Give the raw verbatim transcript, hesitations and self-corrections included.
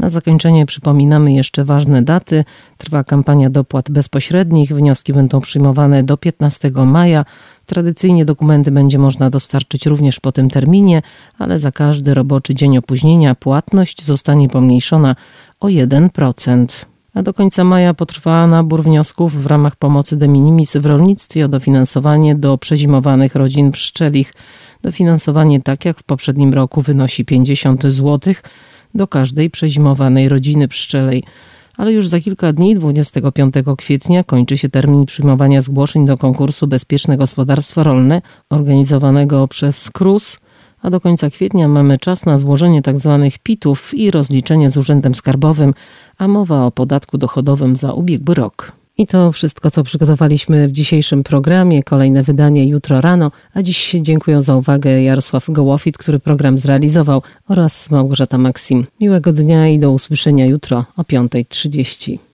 Na zakończenie przypominamy jeszcze ważne daty. Trwa kampania dopłat bezpośrednich. Wnioski będą przyjmowane do piętnastego maja. Tradycyjnie dokumenty będzie można dostarczyć również po tym terminie, ale za każdy roboczy dzień opóźnienia płatność zostanie pomniejszona o jeden procent. A do końca maja potrwa nabór wniosków w ramach pomocy de minimis w rolnictwie o dofinansowanie do przezimowanych rodzin pszczelich. Dofinansowanie, tak jak w poprzednim roku, wynosi pięćdziesiąt złotych do każdej przezimowanej rodziny pszczelej. Ale już za kilka dni, dwudziestego piątego kwietnia, kończy się termin przyjmowania zgłoszeń do konkursu Bezpieczne Gospodarstwo Rolne organizowanego przez K R U S, a do końca kwietnia mamy czas na złożenie tzw. pitów i rozliczenie z Urzędem Skarbowym, a mowa o podatku dochodowym za ubiegły rok. I to wszystko, co przygotowaliśmy w dzisiejszym programie. Kolejne wydanie jutro rano, a dziś dziękuję za uwagę Jarosław Gołofit, który program zrealizował, oraz Małgorzata Maksim. Miłego dnia i do usłyszenia jutro o piąta trzydzieści.